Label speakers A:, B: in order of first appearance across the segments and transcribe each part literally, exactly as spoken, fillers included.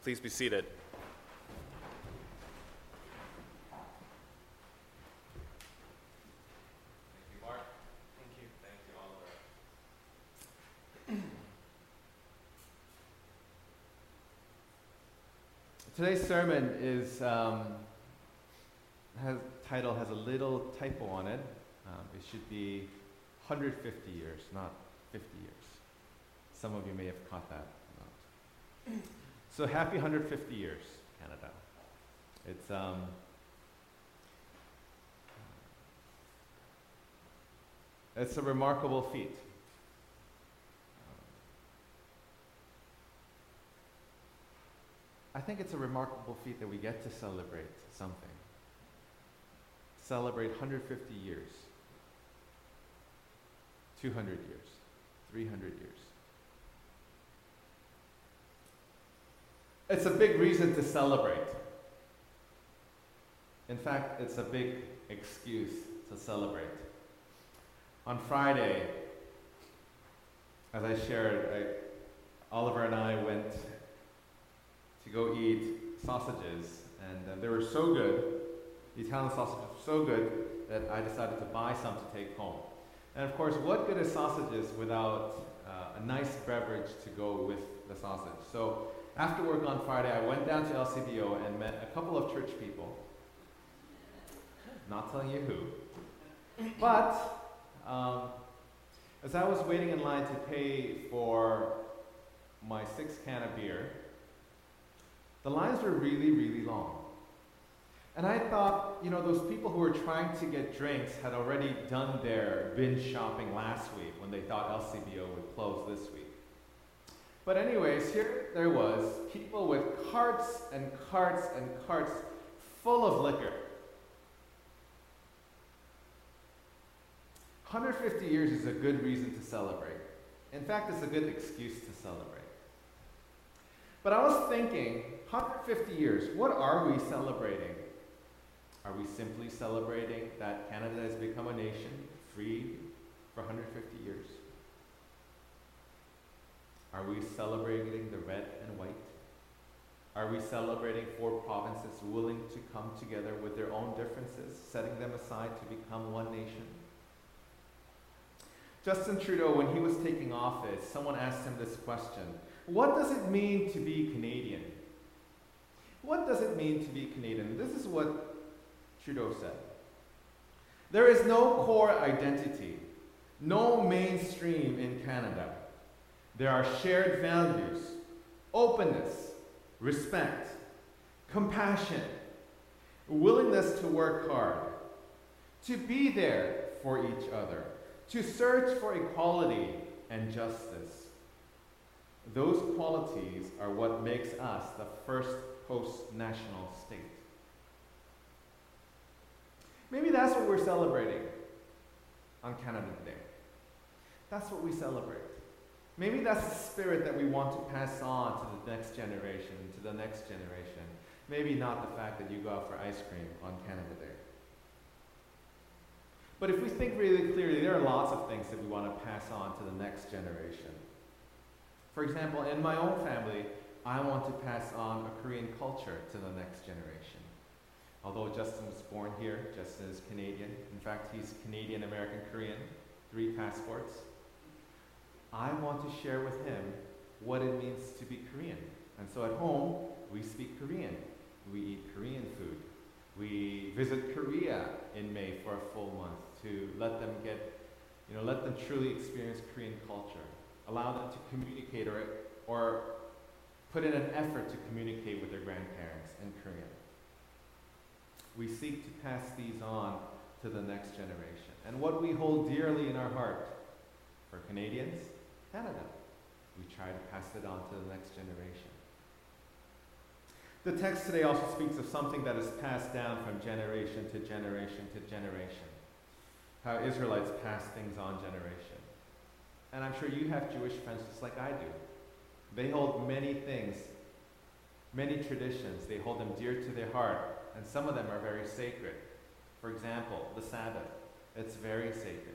A: Please be seated. Thank you, Mark. Thank you. Thank you, Oliver.
B: Today's sermon is um, has title has a little typo on it. Um, it should be one hundred fifty years, not fifty years. Some of you may have caught that. So happy one hundred fifty years, Canada. It's um, it's a remarkable feat. I think it's a remarkable feat that we get to celebrate something. Celebrate one hundred fifty years, two hundred years, three hundred years. It's a big reason to celebrate. In fact, it's a big excuse to celebrate. On Friday, as I shared, I, Oliver and I went to go eat sausages, and uh, they were so good, the Italian sausages were so good, that I decided to buy some to take home. And of course, what good is sausages without uh, a nice beverage to go with the sausage? So after work on Friday, I went down to L C B O and met a couple of church people. Not telling you who. But um, as I was waiting in line to pay for my six can of beer, the lines were really, really long. And I thought, you know, those people who were trying to get drinks had already done their binge shopping last week when they thought L C B O would close this week. But anyways, here there was people with carts and carts and carts full of liquor. one hundred fifty years is a good reason to celebrate. In fact, it's a good excuse to celebrate. But I was thinking, one hundred fifty years, what are we celebrating? Are we simply celebrating that Canada has become a nation, freed for one hundred fifty years? Are we celebrating the red and white? Are we celebrating four provinces willing to come together with their own differences, setting them aside to become one nation? Justin Trudeau, when he was taking office, someone asked him this question: what does it mean to be Canadian? What does it mean to be Canadian? This is what Trudeau said. There is no core identity, no mainstream in Canada. There are shared values, openness, respect, compassion, willingness to work hard, to be there for each other, to search for equality and justice. Those qualities are what makes us the first post-national state. Maybe that's what we're celebrating on Canada Day. That's what we celebrate. Maybe that's the spirit that we want to pass on to the next generation, to the next generation. Maybe not the fact that you go out for ice cream on Canada Day. But if we think really clearly, there are lots of things that we want to pass on to the next generation. For example, in my own family, I want to pass on a Korean culture to the next generation. Although Justin was born here, Justin is Canadian. In fact, he's Canadian, American, Korean, three passports. I want to share with him what it means to be Korean. And so at home, we speak Korean. We eat Korean food. We visit Korea in May for a full month to let them get, you know, let them truly experience Korean culture. Allow them to communicate or, or put in an effort to communicate with their grandparents in Korean. We seek to pass these on to the next generation. And what we hold dearly in our heart, for Canadians, Canada, we try to pass it on to the next generation. The text today also speaks of something that is passed down from generation to generation to generation. How Israelites pass things on generation. And I'm sure you have Jewish friends just like I do. They hold many things, many traditions. They hold them dear to their heart, and some of them are very sacred. For example, the Sabbath. It's very sacred.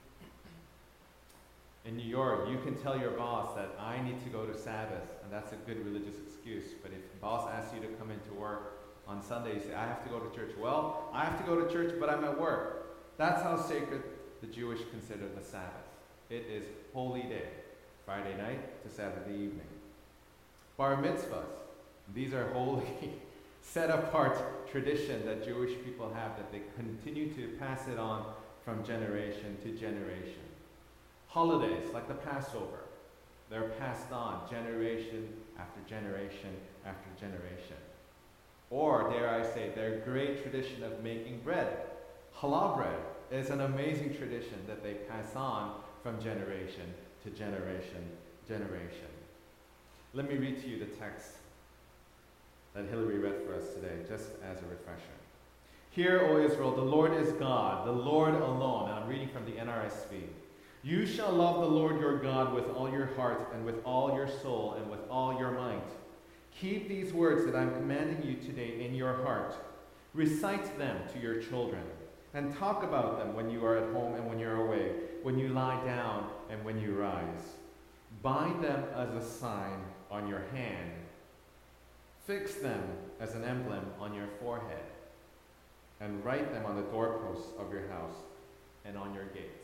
B: In New York, you can tell your boss that I need to go to Sabbath, and that's a good religious excuse. But if boss asks you to come into work on Sunday, you say, I have to go to church. Well, I have to go to church, but I'm at work. That's how sacred the Jewish consider the Sabbath. It is holy day, Friday night to Saturday evening. Bar mitzvahs, these are holy, set-apart tradition that Jewish people have, that they continue to pass it on from generation to generation. Holidays, like the Passover, they're passed on generation after generation after generation. Or, dare I say, their great tradition of making bread. Challah bread is an amazing tradition that they pass on from generation to generation, generation. Let me read to you the text that Hillary read for us today, just as a refresher. Hear, O Israel, the Lord is God, the Lord alone. And I'm reading from the N R S V. You shall love the Lord your God with all your heart and with all your soul and with all your might. Keep these words that I'm commanding you today in your heart. Recite them to your children and talk about them when you are at home and when you're away, when you lie down and when you rise. Bind them as a sign on your hand. Fix them as an emblem on your forehead. And write them on the doorposts of your house and on your gates.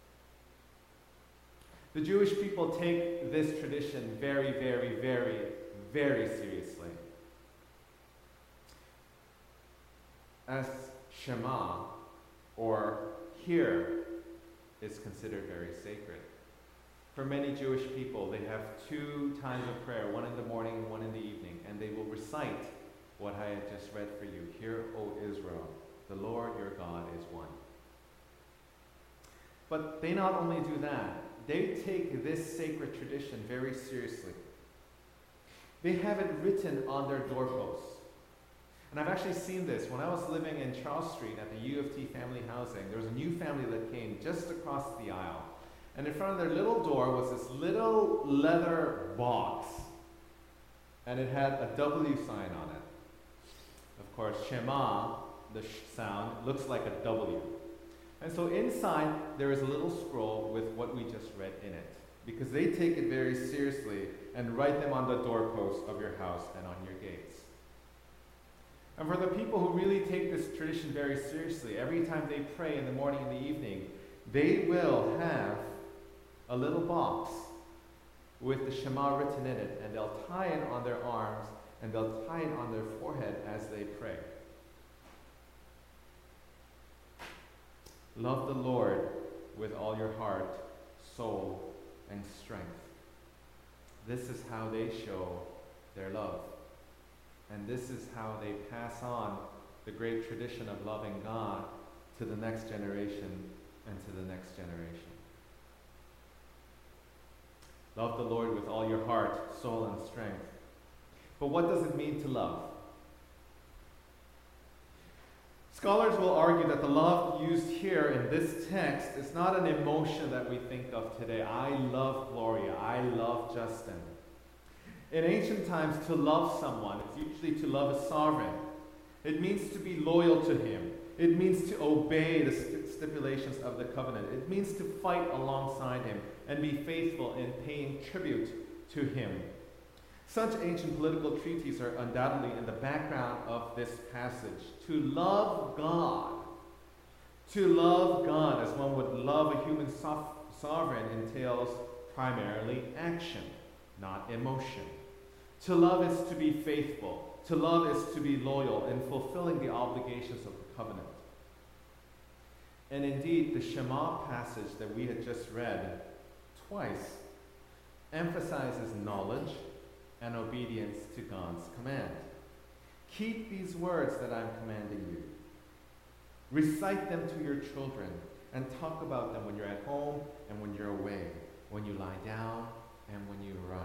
B: The Jewish people take this tradition very, very, very, very seriously. As Shema, or hear, is considered very sacred. For many Jewish people, they have two times of prayer, one in the morning and one in the evening, and they will recite what I had just read for you. Hear, O Israel, the Lord your God is one. But they not only do that, they take this sacred tradition very seriously. They have it written on their doorposts. And I've actually seen this. When I was living in Charles Street at the U of T family housing, there was a new family that came just across the aisle. And in front of their little door was this little leather box. And it had a W sign on it. Of course, Shema, the sh sound, looks like a W. And so inside, there is a little scroll with what we just read in it. Because they take it very seriously and write them on the doorposts of your house and on your gates. And for the people who really take this tradition very seriously, every time they pray in the morning and the evening, they will have a little box with the Shema written in it, and they'll tie it on their arms, and they'll tie it on their forehead as they pray. Love the Lord with all your heart, soul, and strength. This is how they show their love. And this is how they pass on the great tradition of loving God to the next generation and to the next generation. Love the Lord with all your heart, soul, and strength. But what does it mean to love? Scholars will argue that the love used here in this text is not an emotion that we think of today. I love Gloria. I love Justin. In ancient times, to love someone is usually to love a sovereign. It means to be loyal to him. It means to obey the st stipulations of the covenant. It means to fight alongside him and be faithful in paying tribute to him. Such ancient political treaties are undoubtedly in the background of this passage. To love God, to love God as one would love a human so sovereign entails primarily action, not emotion. To love is to be faithful. To love is to be loyal in fulfilling the obligations of the covenant. And indeed, the Shema passage that we had just read twice emphasizes knowledge and obedience to God's command. Keep these words that I'm commanding you. Recite them to your children and talk about them when you're at home and when you're away, when you lie down and when you rise.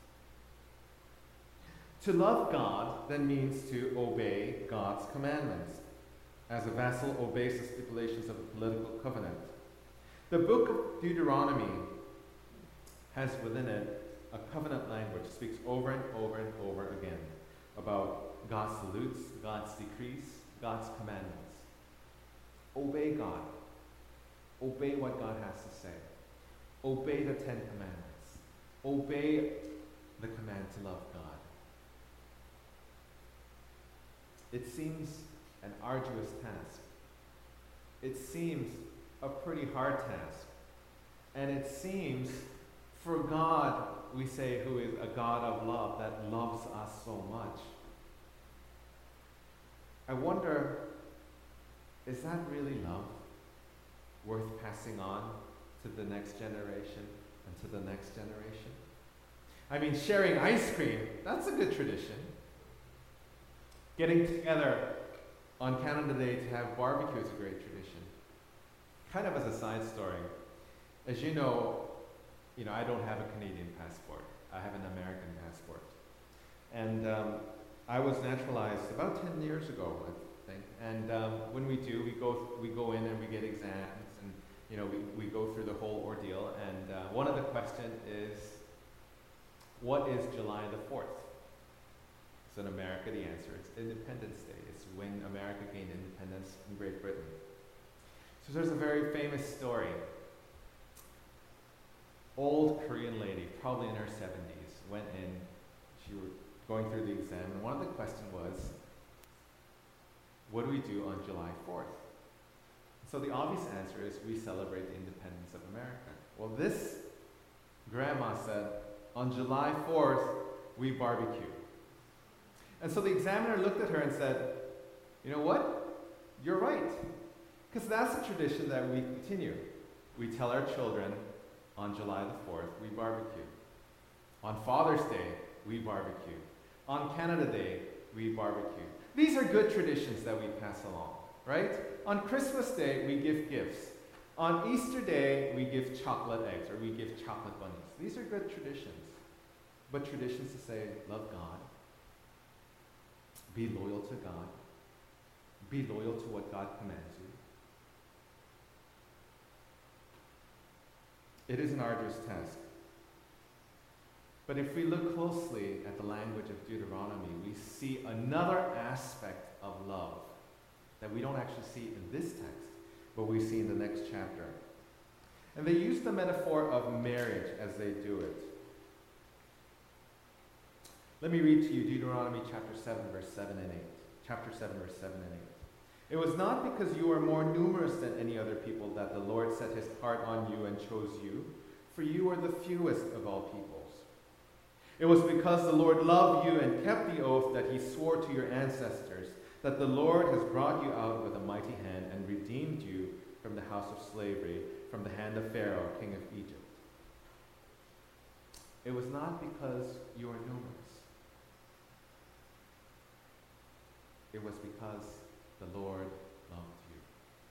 B: To love God then means to obey God's commandments, as a vassal obeys the stipulations of the political covenant. The book of Deuteronomy has within it a covenant language, speaks over and over and over again about God's salutes, God's decrees, God's commandments. Obey God. Obey what God has to say. Obey the Ten Commandments. Obey the command to love God. it seems an arduous task. It seems a pretty hard task. And it seems for God, we say, who is a God of love, that loves us so much. I wonder, is that really love worth passing on to the next generation and to the next generation? I mean, sharing ice cream, that's a good tradition. Getting together on Canada Day to have barbecue is a great tradition. Kind of as a side story, as you know, you know, I don't have a Canadian passport. I have an American passport. And um, I was naturalized about ten years ago, I think. And um, when we do, we go we go in and we get exams, and you know, we, we go through the whole ordeal. And uh, one of the questions is, what is July the fourth? So in America, the answer is Independence Day. It's when America gained independence from Great Britain. So there's a very famous story. Old Korean lady, probably in her seventies, went in, she was going through the exam, and one of the questions was, what do we do on July fourth? So the obvious answer is, we celebrate the independence of America. Well, this grandma said, on July fourth, we barbecue. And so the examiner looked at her and said, you know what? You're right. Because that's a tradition that we continue. We tell our children, on July the fourth, we barbecue. On Father's Day, we barbecue. On Canada Day, we barbecue. These are good traditions that we pass along, right? On Christmas Day, we give gifts. On Easter Day, we give chocolate eggs, or we give chocolate bunnies. These are good traditions. But traditions to say, love God, be loyal to God, be loyal to what God commands you. It is an arduous task. But if we look closely at the language of Deuteronomy, we see another aspect of love that we don't actually see in this text, but we see in the next chapter. And they use the metaphor of marriage as they do it. Let me read to you Deuteronomy chapter seven, verse seven and eight. Chapter seven, verse seven and eight. It was not because you were more numerous than any other people that the Lord set his heart on you and chose you, for you are the fewest of all peoples. It was because the Lord loved you and kept the oath that he swore to your ancestors, that the Lord has brought you out with a mighty hand and redeemed you from the house of slavery, from the hand of Pharaoh, king of Egypt. It was not because you are numerous. It was because the Lord loved you.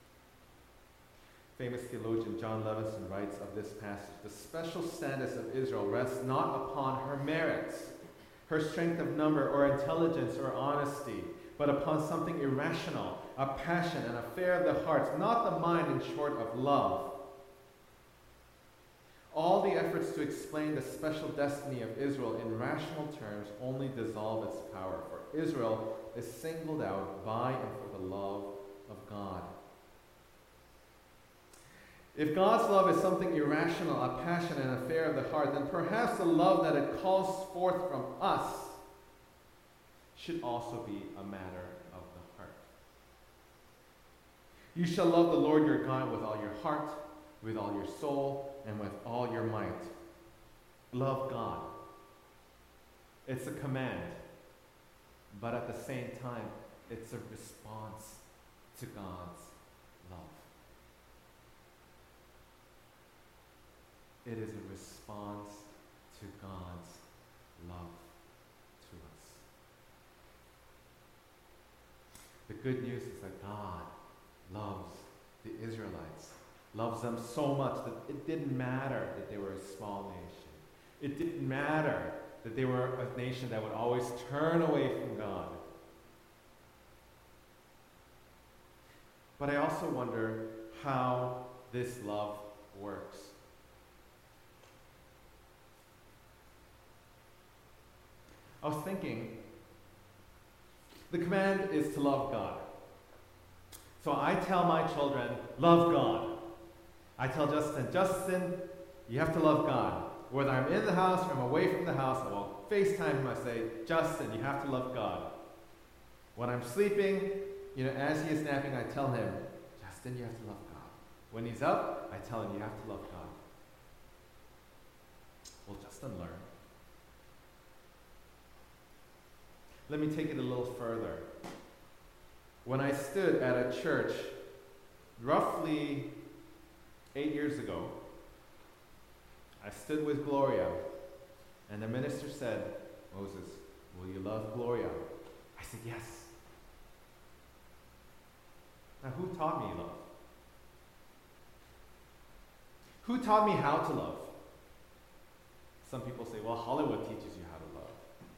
B: Famous theologian John Levinson writes of this passage, the special status of Israel rests not upon her merits, her strength of number or intelligence or honesty, but upon something irrational, a passion, an affair of the heart, not the mind, in short, of love. All the efforts to explain the special destiny of Israel in rational terms only dissolve its power, for Israel is singled out by and for the love of God. If God's love is something irrational, a passion, an affair of the heart, then perhaps the love that it calls forth from us should also be a matter of the heart. You shall love the Lord your God with all your heart, with all your soul, and with all your might. Love God. It's a command, but at the same time, it's a response to God's love. It is a response to God's love to us. The good news is that God loves the Israelites, loves them so much that it didn't matter that they were a small nation. It didn't matter that they were a nation that would always turn away from God. But I also wonder how this love works. I was thinking, the command is to love God. So I tell my children, love God. I tell Justin, Justin, you have to love God. Whether I'm in the house or I'm away from the house, I will FaceTime him. I say, Justin, you have to love God. When I'm sleeping, you know, as he is napping, I tell him, Justin, you have to love God. When he's up, I tell him, you have to love God. Will Justin learn? Let me take it a little further. When I stood at a church roughly eight years ago, I stood with Gloria, and the minister said, Moses, will you love Gloria? I said, yes. Now, who taught me love? Who taught me how to love? Some people say, well, Hollywood teaches you how to love.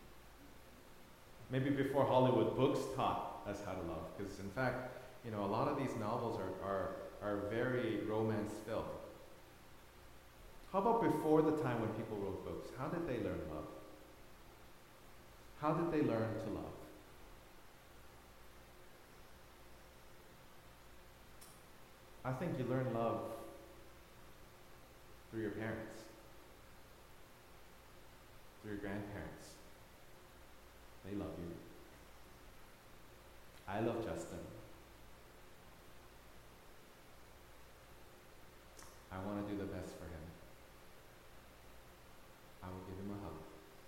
B: Maybe before Hollywood, books taught us how to love. Because in fact, you know, a lot of these novels are, are, are very romance-filled. How about before the time when people wrote books? How did they learn love? How did they learn to love? I think you learn love through your parents, through your grandparents. They love you. I love Justin. I want to do the best for him. I will give him a hug.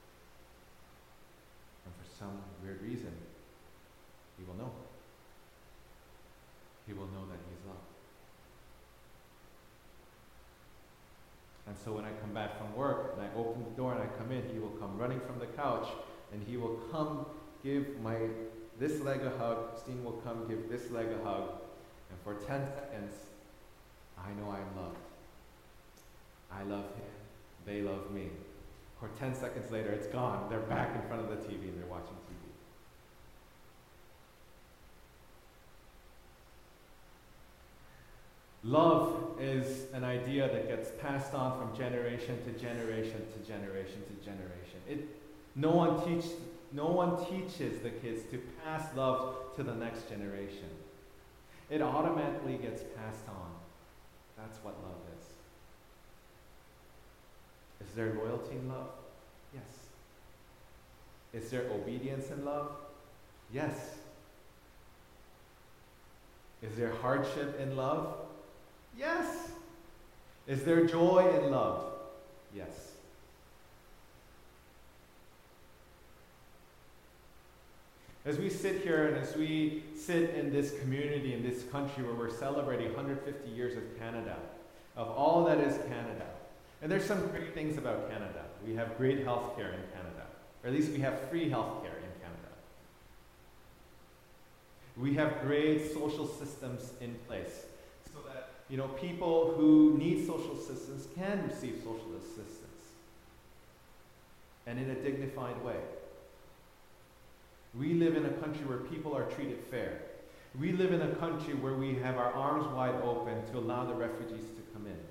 B: And for some weird reason, he will know. He will know that he's loved. And so when I come back from work and I open the door and I come in, he will come running from the couch and he will come give my this leg a hug. Steen will come give this leg a hug. And for ten seconds, I know I'm loved. I love him. They love me. For ten seconds later, it's gone. They're back in front of the T V and they're watching T V. Love is an idea that gets passed on from generation to generation to generation to generation. It, no one teach, no one teaches the kids to pass love to the next generation. It automatically gets passed on. That's what love is. Is there loyalty in love? Yes. Is there obedience in love? Yes. Is there hardship in love? Yes. Is there joy in love? Yes. As we sit here and as we sit in this community, in this country where we're celebrating one hundred fifty years of Canada, of all that is Canada, and there's some great things about Canada. We have great health care in Canada, or at least we have free health care in Canada. We have great social systems in place so that, you know, people who need social assistance can receive social assistance, and in a dignified way. We live in a country where people are treated fair. We live in a country where we have our arms wide open to allow the refugees to come in.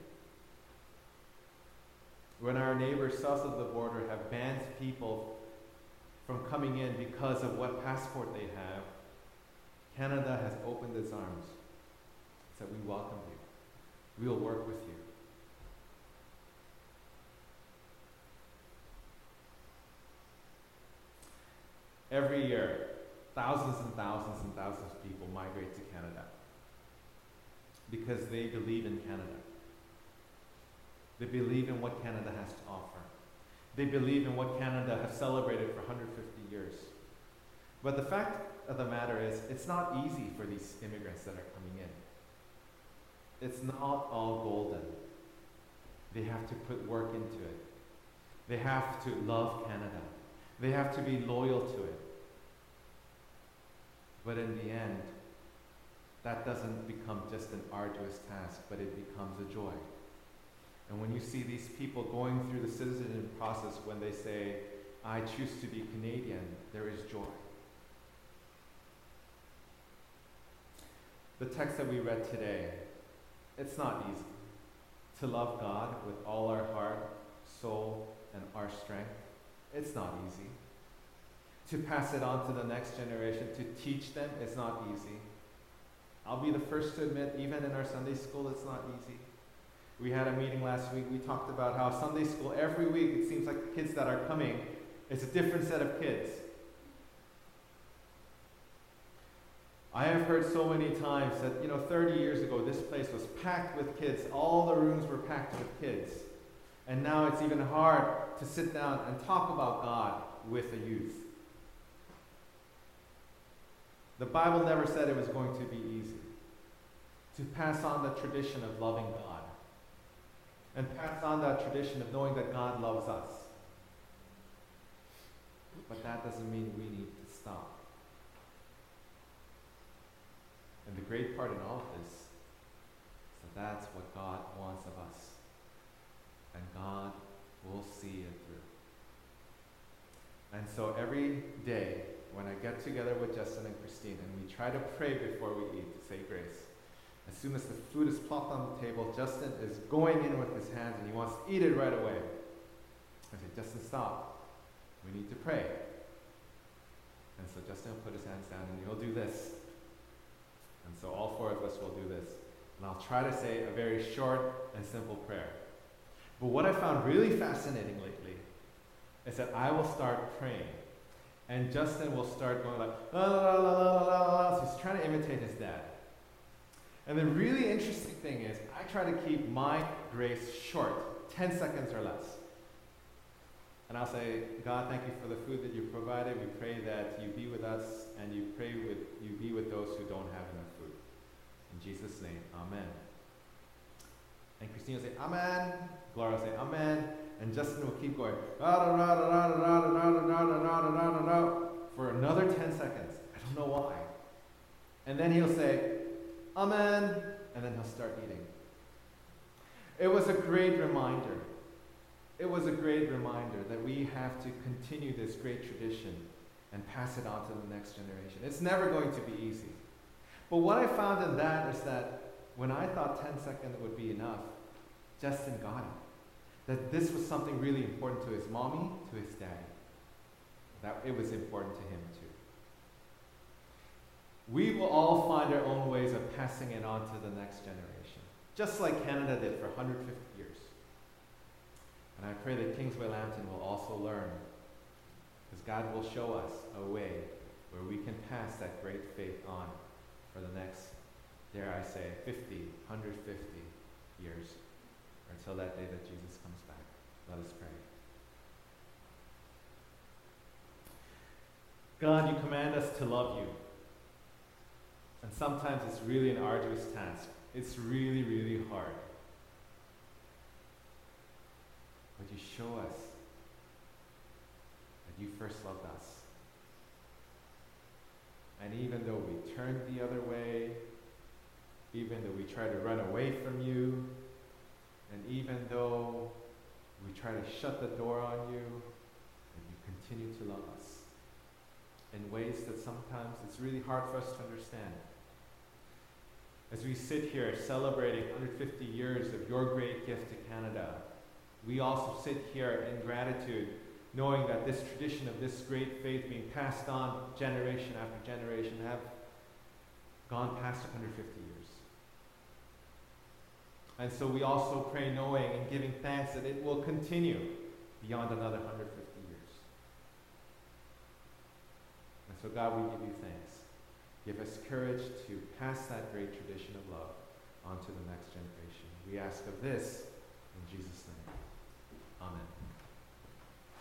B: When our neighbors south of the border have banned people from coming in because of what passport they have, Canada has opened its arms. Said, we welcome you. We will work with you. Every year, thousands and thousands and thousands of people migrate to Canada because they believe in Canada. They believe in what Canada has to offer. They believe in what Canada has celebrated for one hundred fifty years. But the fact of the matter is, it's not easy for these immigrants that are coming in. It's not all golden. They have to put work into it. They have to love Canada. They have to be loyal to it. But in the end, that doesn't become just an arduous task, but it becomes a joy. And when you see these people going through the citizenship process, when they say, I choose to be Canadian, there is joy. The text that we read today, it's not easy to love God with all our heart, soul, and our strength. It's not easy. To pass it on to the next generation, to teach them, it's not easy. I'll be the first to admit, even in our Sunday school, it's not easy. We had a meeting last week, we talked about how Sunday school, every week, it seems like the kids that are coming, it's a different set of kids. I have heard so many times that, you know, thirty years ago, this place was packed with kids. All the rooms were packed with kids. And now it's even hard to sit down and talk about God with the youth. The Bible never said it was going to be easy to pass on the tradition of loving God and pass on that tradition of knowing that God loves us. But that doesn't mean we need to stop. And the great part in all of this is that that's what God wants of us. And God will see it through. And so every day when I get together with Justin and Christine and we try to pray before we eat, to say grace, as soon as the food is plopped on the table, Justin is going in with his hands and he wants to eat it right away. I say, Justin, stop. We need to pray. And so Justin will put his hands down and he'll do this. And so all four of us will do this. And I'll try to say a very short and simple prayer. But what I found really fascinating lately is that I will start praying. And Justin will start going like, la la la la la la la. So he's trying to imitate his dad. And the really interesting thing is, I try to keep my grace short, ten seconds or less. And I'll say, God, thank you for the food that you provided. We pray that you be with us and you pray with you be with those who don't have enough food. In Jesus' name, amen. And Christine will say, amen. Gloria will say, amen. And Justin will keep going, for another ten seconds. I don't know why. And then he'll say, amen. And then he'll start eating. It was a great reminder. It was a great reminder that we have to continue this great tradition and pass it on to the next generation. It's never going to be easy. But what I found in that is that when I thought ten seconds would be enough, Justin got it. That this was something really important to his mommy, to his daddy. That it was important to him too. We will all find our own ways of passing it on to the next generation, just like Canada did for one hundred fifty years. And I pray that Kingsway Lambton will also learn, because God will show us a way where we can pass that great faith on for the next, dare I say, fifty, one hundred fifty years, or until that day that Jesus comes back. Let us pray. God, you command us to love you. And sometimes it's really an arduous task. It's really, really hard. But you show us that you first loved us. And even though we turned the other way, even though we try to run away from you, and even though we try to shut the door on you, and you continue to love us in ways that sometimes it's really hard for us to understand. As we sit here celebrating one hundred fifty years of your great gift to Canada, we also sit here in gratitude, knowing that this tradition of this great faith being passed on generation after generation have gone past one hundred fifty years. And so we also pray knowing and giving thanks that it will continue beyond another one hundred fifty years. And so God, we give you thanks. Give us courage to pass that great tradition of love on to the next generation. We ask of this in Jesus' name. Amen.